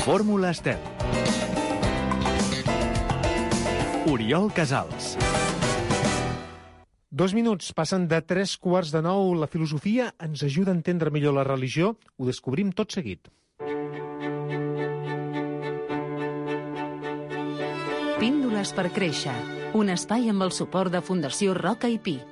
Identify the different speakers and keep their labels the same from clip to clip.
Speaker 1: Fórmula Estel. Oriol Casals.
Speaker 2: 2 minuts, passen de 8:45. La filosofia ens ajuda a entendre millor la religió. Ho descobrim tot seguit.
Speaker 3: Píndoles per créixer. Un espai amb el suport de Fundació Roca i Pi.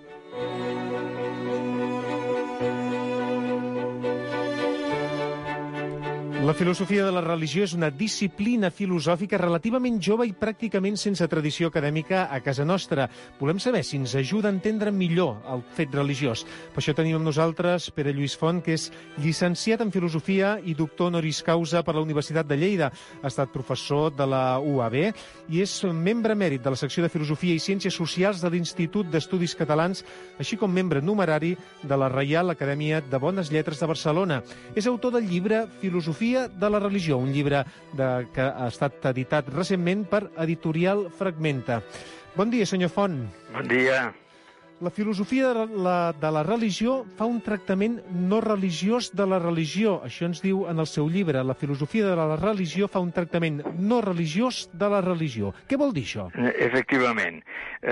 Speaker 2: La filosofia de la religió és una disciplina filosòfica relativament jove i pràcticament sense tradició acadèmica a casa nostra. Volem saber si ens ajuda a entendre millor el fet religiós. Per això tenim amb nosaltres Pere Lluís Font, que és llicenciat en filosofia i doctor honoris causa per la Universitat de Lleida. Ha estat professor de la UAB i és membre emèrit de la secció de Filosofia i Ciències Socials de l'Institut d'Estudis Catalans, així com membre numerari de la Reial Acadèmia de Bones Lletres de Barcelona. És autor del llibre Filosofia de la religió, un llibre que ha estat editat recentment per Editorial Fragmenta. Bon dia, senyor Font.
Speaker 4: Bon dia.
Speaker 2: La filosofia de la religió fa un tractament no religiós de la religió. Això ens diu en el seu llibre. La filosofia de la religió fa un tractament no religiós de la religió. Què vol dir això?
Speaker 4: Efectivament.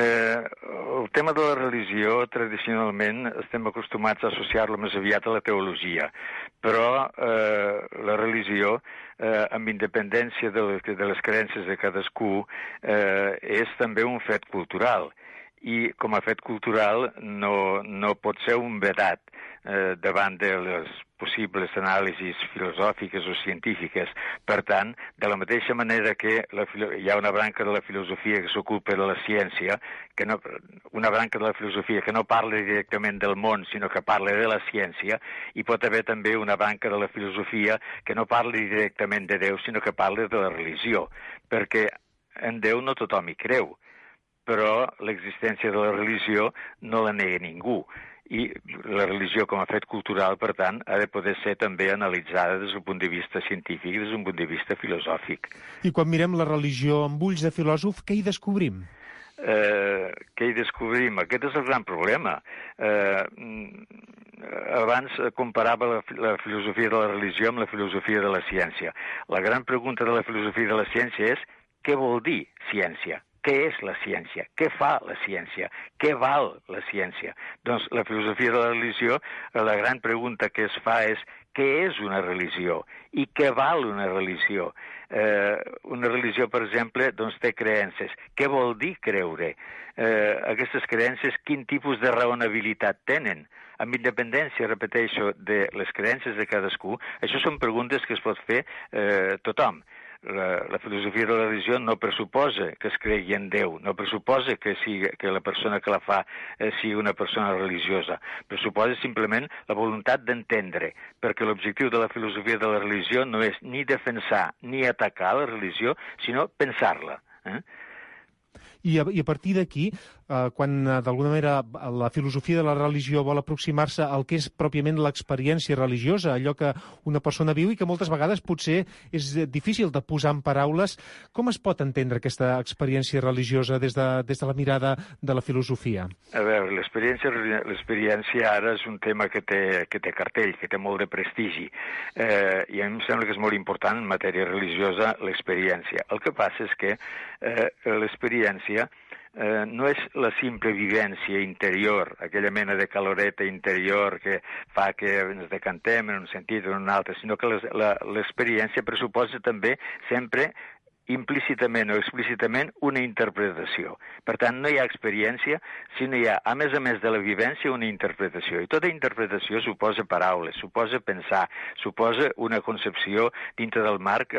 Speaker 4: El tema de la religió, tradicionalment, estem acostumats a associar-lo més aviat a la teologia. Però la religió, amb independència de les creences de cadascú, és també un fet cultural. I com a fet cultural no pot ser un vedat davant de les possibles anàlisis filosòfiques o científiques. Per tant, de la mateixa manera que hi ha una branca de la filosofia que s'ocupa de la ciència, una branca de la filosofia que no parla directament del món, sinó que parla de la ciència, hi pot haver també una branca de la filosofia que no parla directament de Déu, sinó que parla de la religió, perquè en Déu no tothom hi creu, però l'existència de la religió no la nega ningú. I la religió com a fet cultural, per tant, ha de poder ser també analitzada des d'un punt de vista científic i des d'un punt de vista filosòfic.
Speaker 2: I quan mirem la religió amb ulls de filòsof, què hi descobrim?
Speaker 4: Què hi descobrim? Aquest és el gran problema. Abans comparava la filosofia de la religió amb la filosofia de la ciència. La gran pregunta de la filosofia de la ciència és què vol dir ciència? Què és la ciència? Què fa la ciència? Què val la ciència? Doncs la filosofia de la religió, la gran pregunta que es fa és què és una religió? I què val una religió? Una religió, per exemple, doncs té creences. Què vol dir creure? Aquestes creences, quin tipus de raonabilitat tenen? Amb independència, repeteixo, de les creences de cadascú, això són preguntes que es pot fer tothom. La filosofia de la religió no pressuposa que es cregui en Déu, no pressuposa que la persona que la fa sigui una persona religiosa, pressuposa simplement la voluntat d'entendre, perquè l'objectiu de la filosofia de la religió no és ni defensar ni atacar la religió, sinó pensar-la.
Speaker 2: I a partir d'aquí, quan d'alguna manera la filosofia de la religió vol aproximar-se al que és pròpiament l'experiència religiosa, allò que una persona viu i que moltes vegades potser és difícil de posar en paraules, com es pot entendre aquesta experiència religiosa des de la mirada de la filosofia?
Speaker 4: A veure, l'experiència ara és un tema que té cartell, que té molt de prestigi, i a mi em sembla que és molt important en matèria religiosa l'experiència. El que passa és que l'experiència no és la simple vivència interior, aquella mena de caloreta interior que fa que ens decantem en un sentit o en un altre, sinó que l'experiència pressuposa també sempre implícitament o explícitament una interpretació. Per tant, no hi ha experiència, sinó hi ha, a més de la vivència, una interpretació. I tota interpretació suposa paraules, suposa pensar, suposa una concepció dintre del marc,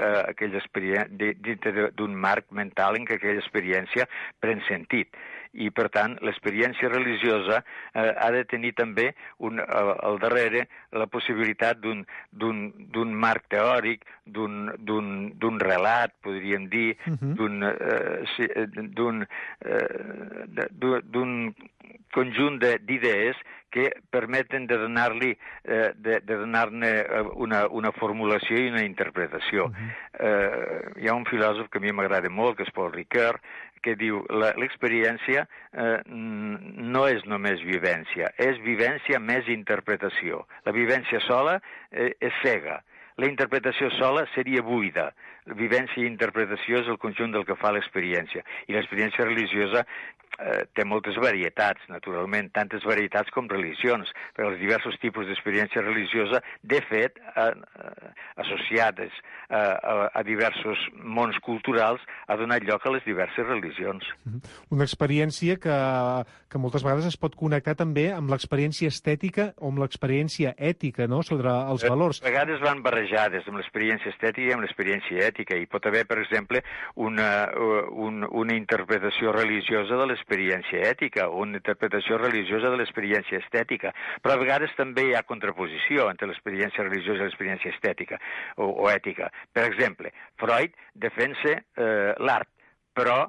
Speaker 4: dintre d'un marc mental en què aquella experiència pren sentit. I, per tant, l'experiència religiosa ha de tenir també al darrere la possibilitat d'un marc teòric, d'un relat, podríem dir, d'un conjunt d'idees que permeten de donar-ne una formulació i una interpretació. Hi ha un filòsof que a mi m'agrada molt, que és Paul Ricoeur, que diu l'experiència no és només vivència, és vivència més interpretació. La vivència sola és cega. la interpretació sola seria buida. Vivència i interpretació és el conjunt del que fa l'experiència. I l'experiència religiosa té moltes varietats, naturalment, tantes varietats com religions, però els diversos tipus d'experiència religiosa, de fet, associades a diversos mons culturals, ha donat lloc a les diverses religions.
Speaker 2: Una experiència que moltes vegades es pot connectar també amb l'experiència estètica o amb l'experiència ètica, no?, sobre els valors.
Speaker 4: A vegades van barrejades amb l'experiència estètica i amb l'experiència ètica. Hi pot haver, per exemple, una interpretació religiosa de l'experiència ètica o una interpretació religiosa de l'experiència estètica. Però a vegades també hi ha contraposició entre l'experiència religiosa i l'experiència estètica o ètica. Per exemple, Freud defensa l'art, però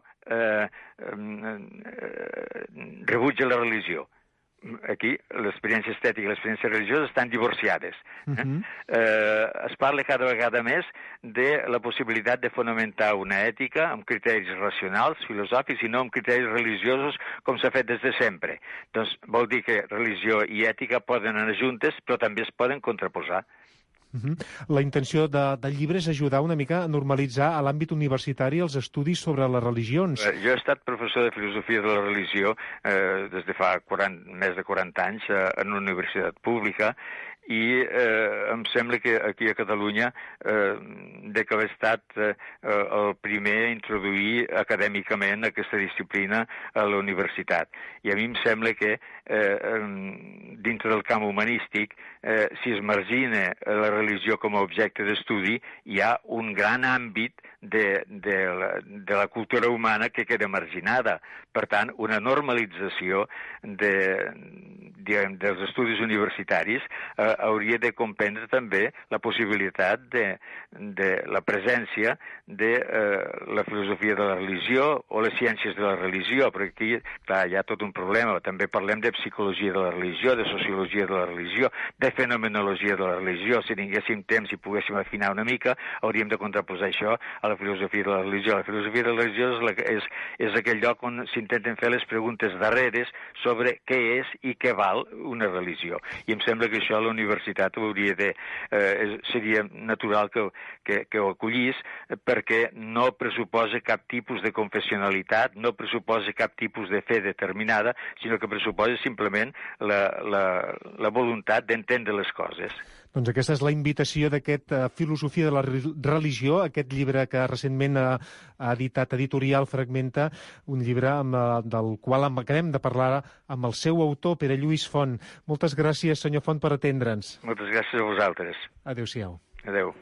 Speaker 4: rebutja la religió. Aquí l'experiència estètica i l'experiència religiosa estan divorciades. Es parla cada vegada més de la possibilitat de fonamentar una ètica amb criteris racionals, filosòfics, i no amb criteris religiosos, com s'ha fet des de sempre. Doncs vol dir que religió i ètica poden anar juntes, però també es poden contraposar.
Speaker 2: La intenció del llibre és ajudar una mica a normalitzar a l'àmbit universitari els estudis sobre les religions.
Speaker 4: Jo he estat professor de filosofia de la religió des de fa més de 40 anys en una universitat pública, i em sembla que aquí a Catalunya de que haver estat el primer a introduir acadèmicament aquesta disciplina a la universitat. I a mi em sembla que dintre del camp humanístic, si es margina la religió com a objecte d'estudi, hi ha un gran àmbit de la cultura humana que queda marginada. Per tant, una normalització dels estudis universitaris hauria de comprendre també la possibilitat de la presència de la filosofia de la religió o les ciències de la religió, perquè aquí, clar, hi ha tot un problema. També parlem de psicologia de la religió, de sociologia de la religió, de fenomenologia de la religió. Si tinguéssim temps i poguéssim afinar una mica, hauríem de contraposar això a la filosofia de la religió. La filosofia de la religió és aquell lloc on s'intenten fer les preguntes darreres sobre què és i què val una religió. I em sembla que això a la universitat seria natural que ho acollís, perquè no pressuposa cap tipus de confessionalitat, no pressuposa cap tipus de fe determinada, sinó que pressuposa simplement la voluntat d'entendre les coses.
Speaker 2: Doncs aquesta és la invitació d'aquest Filosofia de la religió, aquest llibre que recentment ha editat Editorial Fragmenta, un llibre del qual acabem de parlar amb el seu autor, Pere Lluís Font. Moltes gràcies, senyor Font, per atendre'ns.
Speaker 4: Moltes gràcies a vosaltres.
Speaker 2: Adéu-siau.
Speaker 4: Adéu.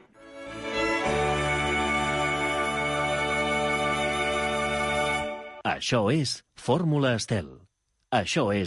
Speaker 1: Això és Fórmula Estel. Això és